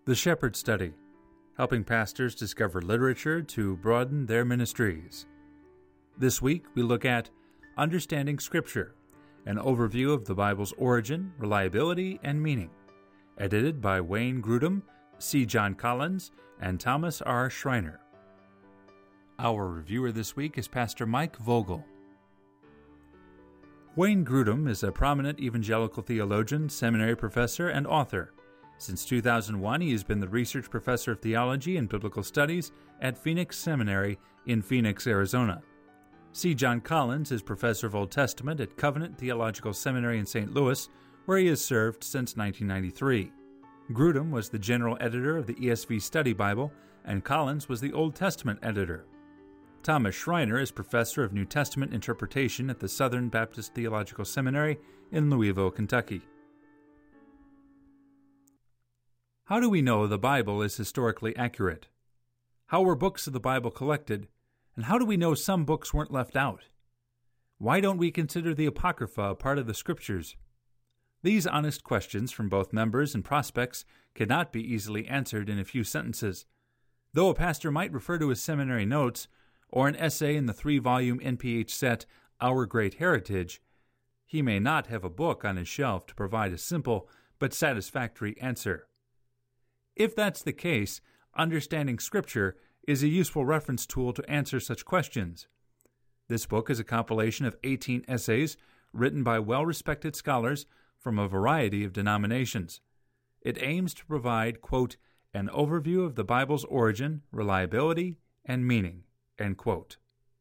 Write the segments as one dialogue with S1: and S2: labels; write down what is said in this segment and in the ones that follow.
S1: The Shepherd Study, helping pastors discover literature to broaden their ministries. This week, we look at Understanding Scripture, an overview of the Bible's origin, reliability, and meaning, edited by Wayne Grudem, C. John Collins, and Thomas R. Schreiner. Our reviewer this week is Pastor Mike Vogel. Wayne Grudem is a prominent evangelical theologian, seminary professor, and author. Since 2001, he has been the research professor of theology and biblical studies at Phoenix Seminary in Phoenix, Arizona. C. John Collins is professor of Old Testament at Covenant Theological Seminary in St. Louis, where he has served since 1993. Grudem was the general editor of the ESV Study Bible, and Collins was the Old Testament editor. Thomas Schreiner is professor of New Testament interpretation at the Southern Baptist Theological Seminary in Louisville, Kentucky. How do we know the Bible is historically accurate? How were books of the Bible collected, and how do we know some books weren't left out? Why don't we consider the Apocrypha a part of the Scriptures? These honest questions from both members and prospects cannot be easily answered in a few sentences. Though a pastor might refer to his seminary notes, or an essay in the 3-volume NPH set Our Great Heritage, he may not have a book on his shelf to provide a simple but satisfactory answer. If that's the case, Understanding Scripture is a useful reference tool to answer such questions. This book is a compilation of 18 essays written by well-respected scholars from a variety of denominations. It aims to provide, quote, an overview of the Bible's origin, reliability, and meaning, end quote.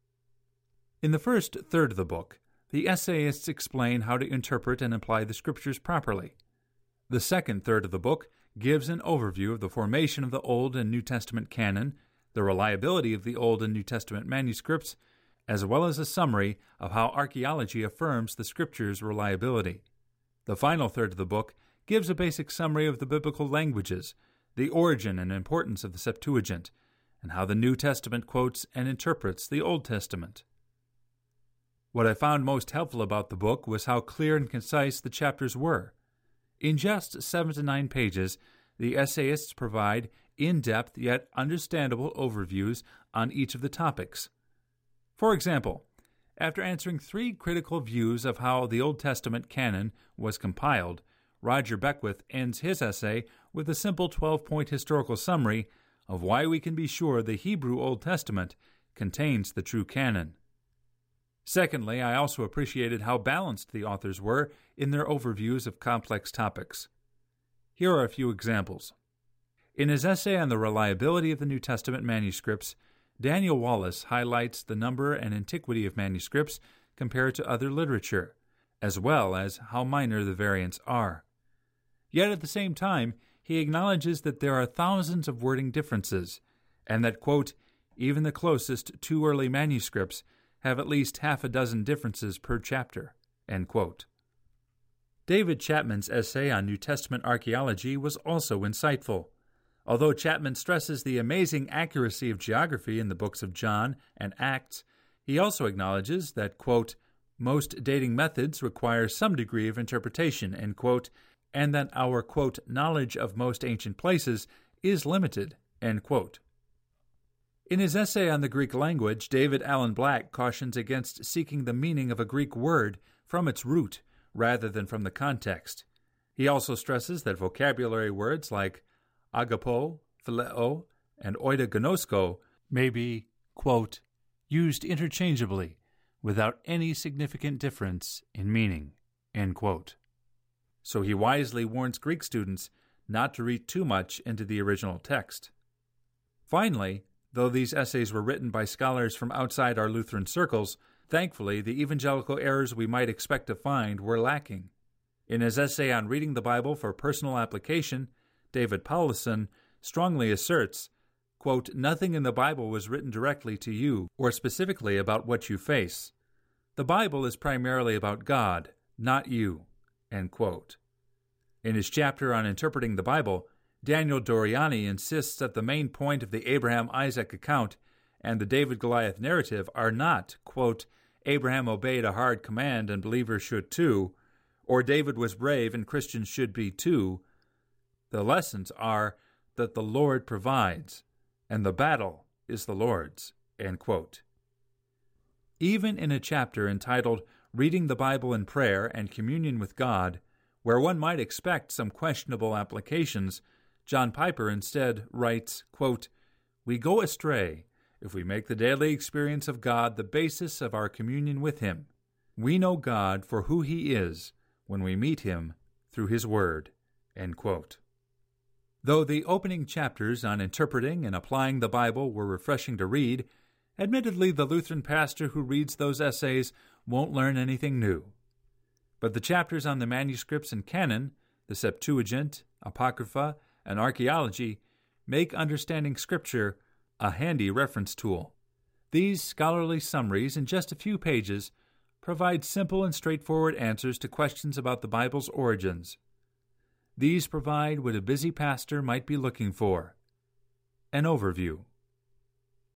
S1: In the first third of the book, the essayists explain how to interpret and apply the Scriptures properly. The second third of the book gives an overview of the formation of the Old and New Testament canon, the reliability of the Old and New Testament manuscripts, as well as a summary of how archaeology affirms the Scriptures' reliability. The final third of the book gives a basic summary of the biblical languages, the origin and importance of the Septuagint, and how the New Testament quotes and interprets the Old Testament. What I found most helpful about the book was how clear and concise the chapters were. In just 7 to 9 pages, the essayists provide in-depth yet understandable overviews on each of the topics. For example, after answering 3 critical views of how the Old Testament canon was compiled, Roger Beckwith ends his essay with a simple 12-point historical summary of why we can be sure the Hebrew Old Testament contains the true canon. Secondly, I also appreciated how balanced the authors were in their overviews of complex topics. Here are a few examples. In his essay on the reliability of the New Testament manuscripts, Daniel Wallace highlights the number and antiquity of manuscripts compared to other literature, as well as how minor the variants are. Yet at the same time, he acknowledges that there are thousands of wording differences, and that, quote, even the closest 2 early manuscripts have at least half a dozen differences per chapter, end quote. David Chapman's essay on New Testament archaeology was also insightful. Although Chapman stresses the amazing accuracy of geography in the books of John and Acts, he also acknowledges that, quote, most dating methods require some degree of interpretation, end quote, and that our, quote, knowledge of most ancient places is limited, end quote. In his essay on the Greek language, David Allen Black cautions against seeking the meaning of a Greek word from its root rather than from the context. He also stresses that vocabulary words like agapo, phileo, and oidagonosko may be, quote, used interchangeably without any significant difference in meaning, end quote. So he wisely warns Greek students not to read too much into the original text. Finally, though these essays were written by scholars from outside our Lutheran circles, thankfully the evangelical errors we might expect to find were lacking. In his essay on reading the Bible for personal application, David Powlison strongly asserts, quote, nothing in the Bible was written directly to you or specifically about what you face. The Bible is primarily about God, not you, end quote. In his chapter on interpreting the Bible, Daniel Doriani insists that the main point of the Abraham-Isaac account and the David-Goliath narrative are not, quote, Abraham obeyed a hard command and believers should too, or David was brave and Christians should be too. The lessons are that the Lord provides, and the battle is the Lord's." End quote. Even in a chapter entitled Reading the Bible in Prayer and Communion with God, where one might expect some questionable applications, John Piper instead writes, quote, "We go astray if we make the daily experience of God the basis of our communion with Him. We know God for who He is when we meet Him through His Word." End quote. Though the opening chapters on interpreting and applying the Bible were refreshing to read, admittedly the Lutheran pastor who reads those essays won't learn anything new. But the chapters on the manuscripts and canon, the Septuagint, Apocrypha, and archaeology, make understanding Scripture a handy reference tool. These scholarly summaries in just a few pages provide simple and straightforward answers to questions about the Bible's origins. These provide what a busy pastor might be looking for: an overview.